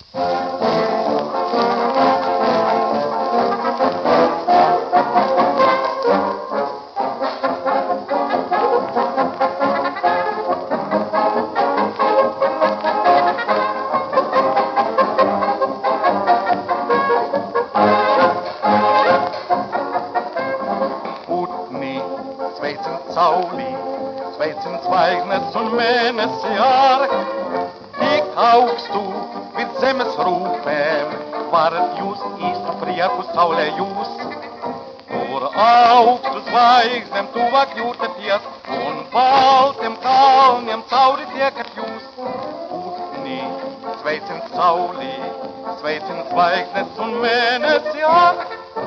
Sveicins saulī, sveicins zvaigznes un mēnesi ar. Tik augstu vid zemes rūpēm varat jūs īstu prieku saulē jūs. Kur augstu zvaigznēm tuvāk jūtaties un baltiem kalniem cauri tiekat jūs. Putni sveicins saulī, sveicins zvaigznes un mēnesi ar.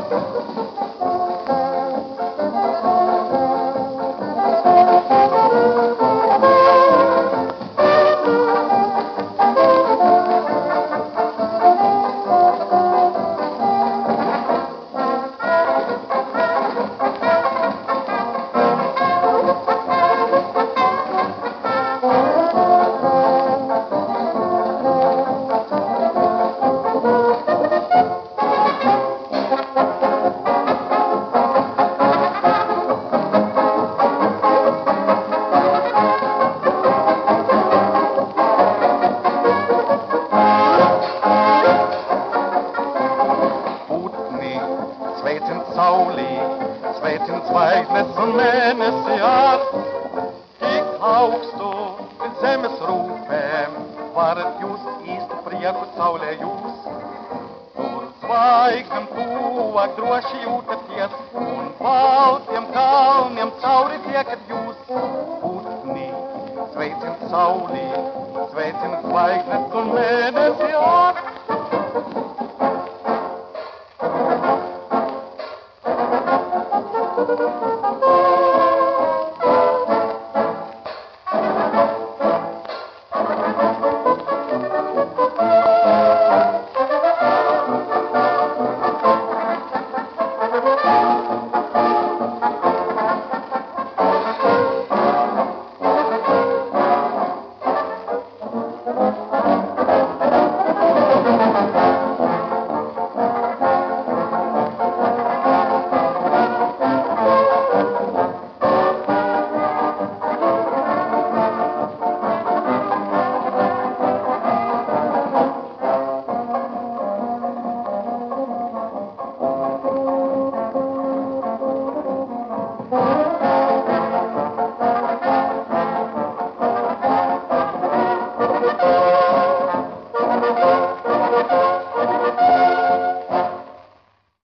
Sveicins saulī, sveicins zvaigznes un mēnesi ar. Tik augstu vid zemes rūpēm varat jūs īstu prieku saulē jūs. Tur zvaigznēm tuvāk droši jūtaties un baltiem kalniem cauri tiekat jūs. Putni sveicins saulī, sveicins zvaigznes un mēnesi